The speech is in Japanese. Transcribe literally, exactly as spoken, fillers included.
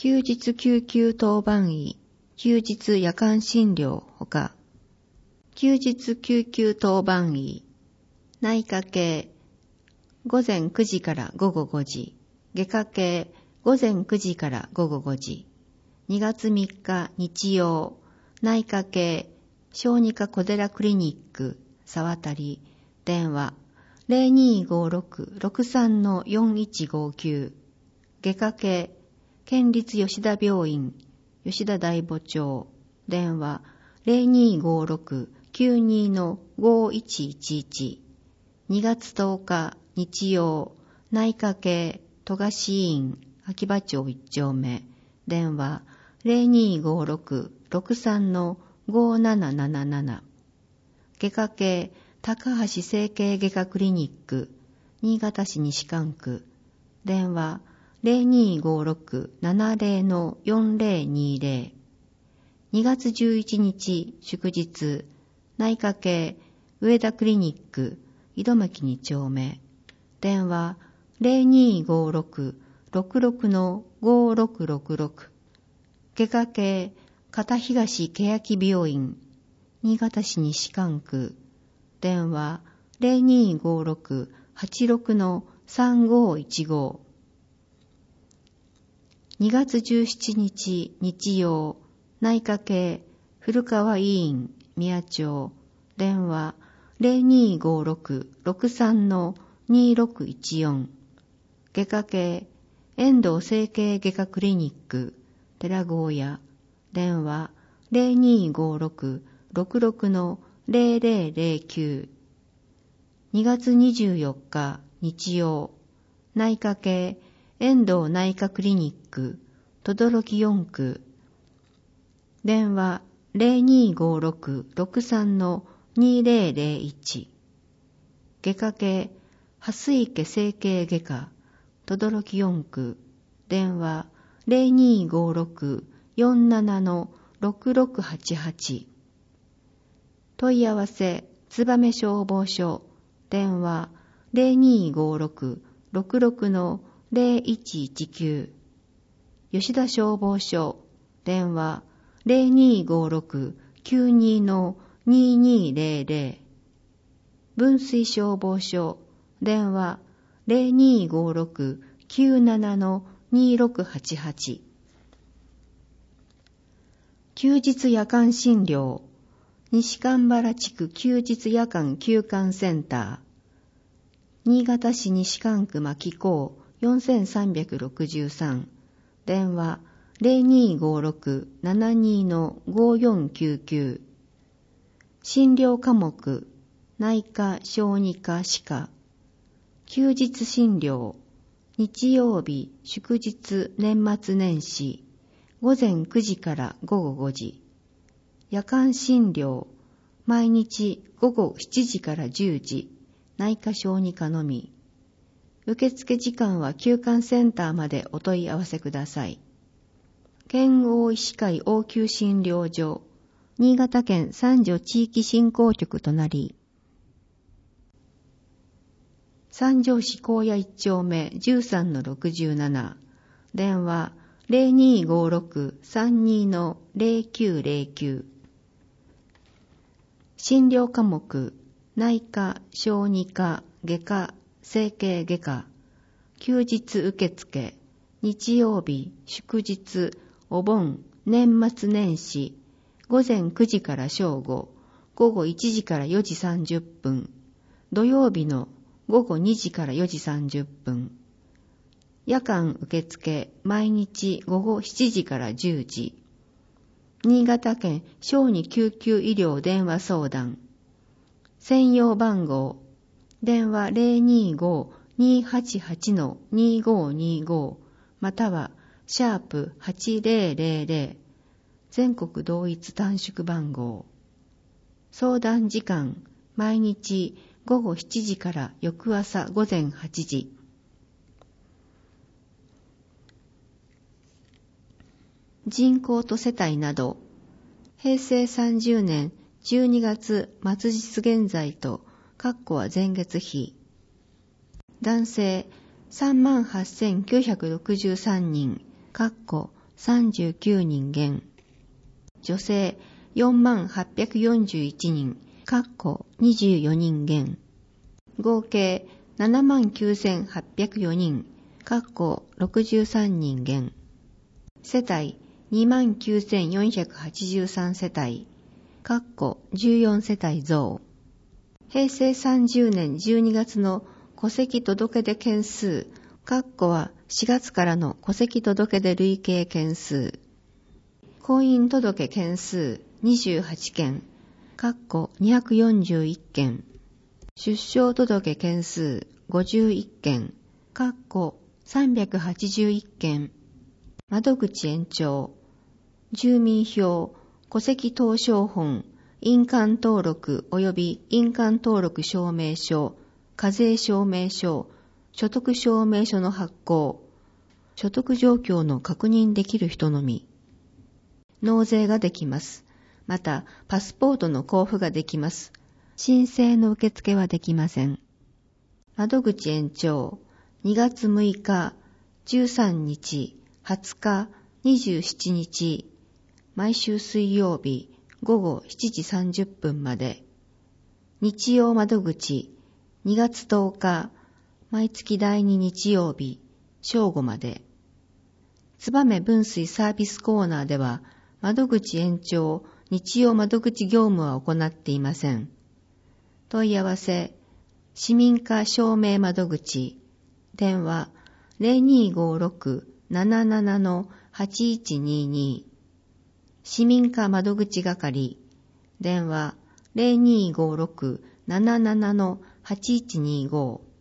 休日救急当番医、休日夜間診療ほか、休日救急当番医、内科系、午前くじから午後ごじ、外科系、午前くじから午後ごじ、にがつみっか日曜、内科系、小児科小寺クリニック、沢渡、電話、ゼロにーごーろく ろくさんのよんいちごきゅう、外科系、県立吉田病院、吉田大母町、電話、ゼロにーごーろく きゅうにーのごいちいちいち、にがつとおか日曜、内科系、戸賀医院、秋葉町いち丁目、電話、ゼロにーごーろく ろくさんのごなななななな、外科系、高橋整形外科クリニック、新潟市西蒲区、電話、ゼロにーごーろく ななゼロのよんゼロにゼロ、にがつじゅういちにち祝日、内科系、上田クリニック、井戸巻に丁目、電話、ゼロにーごーろく ろくろくのごろくろくろく、外科系、片東欅病院、新潟市西蒲区、電話、ゼロにーごーろく はちろくのさんごいちご、にがつじゅうしちにち日曜、内科系、古川医院、宮町、電話、ゼロにーごーろく ろくさんのにろくいちよん、外科系、遠藤整形外科クリニック、寺郷屋、電話、ゼロにーごーろく ろくろくのゼロゼロゼロきゅう、にがつにじゅうよっか日曜、内科系、遠藤内科クリニック、等々力よん区、電話、ゼロにーごーろく ろくさんのにゼロゼロいち、外科系、蓮池整形外科、等々力よん区、電話、ゼロにーごーろく よんななのろくろくはちはち、問い合わせ、燕消防署、電話、ゼロにーごーろく ろくろくのゼロいちいちきゅう、吉田消防署、電話、ゼロにーごーろく きゅうにーのににゼロゼロ、分水消防署、電話、ゼロにーごーろく きゅうななのにろくはちはち、休日夜間診療、西蒲原地区休日夜間休館センター、新潟市西蒲区牧港よんさんろくさん、電話、ゼロにーごーろく ななにのごよんきゅうきゅう、診療科目、内科、小児科、歯科、休日診療、日曜日、祝日、年末年始、午前くじから午後ごじ、夜間診療、毎日午後しちじからじゅうじ、内科小児科のみ。受付時間は休館センターまでお問い合わせください。県央医師会応急診療所、新潟県三条地域振興局となり、三条市高野一丁目じゅうさんのろくじゅうなな、電話ゼロにーごーろく さんにのゼロきゅうゼロきゅう、診療科目、内科、小児科、外科、整形外科、休日受付、日曜日、祝日、お盆、年末年始、午前くじから正午、午後いちじからよじさんじゅっぷん、土曜日の午後にじからよじさんじゅっぷん、夜間受付、毎日午後しちじからじゅうじ、新潟県小児救急医療電話相談、専用番号、電話 ゼロにーごーにーはちはちのにごーにご またはシャープはちゼロゼロゼロ、全国同一短縮番号。相談時間、毎日午後しちじから翌朝午前はちじ。人口と世帯など、へいせいさんじゅうねんじゅうにがつ末日現在と、括弧は前月比。男性さんまんはっせんきゅうひゃくろくじゅうさんにん、括弧さんじゅうきゅうにん減。女性よんまんはっぴゃくよんじゅういちにん、かっこにじゅうよにん減。合計ななまんきゅうせんはっぴゃくよにん、かっころくじゅうさんにん減。世帯にまんきゅうせんよんひゃくはちじゅうさん世帯、かっこじゅうよん世帯増。平成さんじゅうねんじゅうにがつの戸籍届出件数、かっこはしがつからの戸籍届出累計件数。婚姻届件数にじゅうはちけん、かっこにひゃくよんじゅういっけん。出生届件数ごじゅういっけん、かっこさんびゃくはちじゅういっけん。窓口延長。住民票、戸籍謄商本、印鑑登録及び印鑑登録証明書、課税証明書、所得証明書の発行、所得状況の確認できる人のみ。納税ができます。また、パスポートの交付ができます。申請の受付はできません。窓口延長、にがつむいか、じゅうさんにち、はつか、にじゅうしちにち、毎週水曜日ごごしちじさんじゅっぷんまで。日曜窓口、にがつとおか、毎月だいに日曜日、正午まで。燕分水サービスコーナーでは、窓口延長、日曜窓口業務は行っていません。問い合わせ、市民課証明窓口、電話 ゼロにーごーろく なななな はちいちにーにー、市民課窓口係、電話 ゼロにーごーろく なななな はちいちにーごー